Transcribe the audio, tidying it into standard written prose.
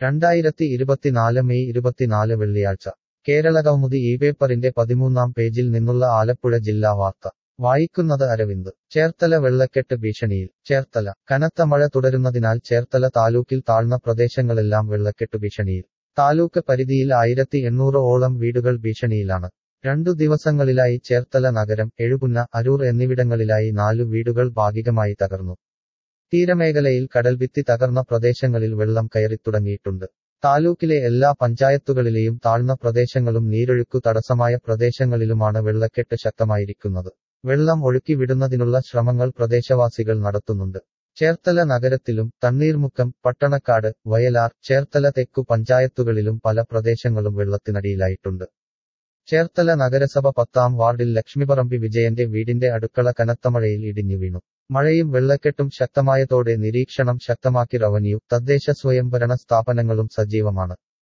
2024 May 24 വെള്ളിയാഴ്ച കേരളകൗമുദി ഈ പേപ്പറിന്റെ 13-ാം പേജിൽ നിന്നുള്ള ആലപ്പുഴ ജില്ലാ വാർത്ത വായിക്കുന്നത് അരവിന്ദ്. ചേർത്തല വെള്ളക്കെട്ട് ഭീഷണിയിൽ. ചേർത്തല കനത്ത മഴ തുടരുന്നതിനാൽ ചേർത്തല താലൂക്കിൽ താഴ്ന്ന പ്രദേശങ്ങളെല്ലാം വെള്ളക്കെട്ടു ഭീഷണിയിൽ. താലൂക്ക് പരിധിയിൽ 1800-ഓളം വീടുകൾ ഭീഷണിയിലാണ്. 2 ദിവസങ്ങളിലായി ചേർത്തല നഗരം, എഴുപുന്ന, അരൂർ എന്നിവിടങ്ങളിലായി 4 വീടുകൾ ഭാഗികമായി തകർന്നു. തീരമേഖലയിൽ കടൽഭിത്തി തകർന്ന പ്രദേശങ്ങളിൽ വെള്ളം കയറിത്തുടങ്ങിയിട്ടുണ്ട്. താലൂക്കിലെ എല്ലാ പഞ്ചായത്തുകളിലെയും താഴ്ന്ന പ്രദേശങ്ങളും നീരൊഴുക്കു തടസ്സമായ പ്രദേശങ്ങളിലുമാണ് വെള്ളക്കെട്ട് ശക്തമായിരിക്കുന്നത്. വെള്ളം ഒഴുക്കി വിടുന്നതിനുള്ള ശ്രമങ്ങൾ പ്രദേശവാസികൾ നടത്തുന്നുണ്ട്. ചേർത്തല നഗരത്തിലും തണ്ണീർമുക്കം, പട്ടണക്കാട്, വയലാർ, ചേർത്തല തെക്കു പഞ്ചായത്തുകളിലും പല പ്രദേശങ്ങളും വെള്ളത്തിനടിയിലായിട്ടുണ്ട്. ചേർത്തല നഗരസഭ 10-ാം വാർഡിൽ ലക്ഷ്മിപറമ്പി വിജയന്റെ വീടിന്റെ അടുക്കള കനത്ത മഴയിൽ ഇടിഞ്ഞു വീണു. മഴയും വെള്ളക്കെട്ടും ശക്തമായതോടെ നിരീക്ഷണം ശക്തമാക്കി റവന്യൂ, തദ്ദേശ സ്വയംഭരണ സ്ഥാപനങ്ങളും സജീവമാണ്.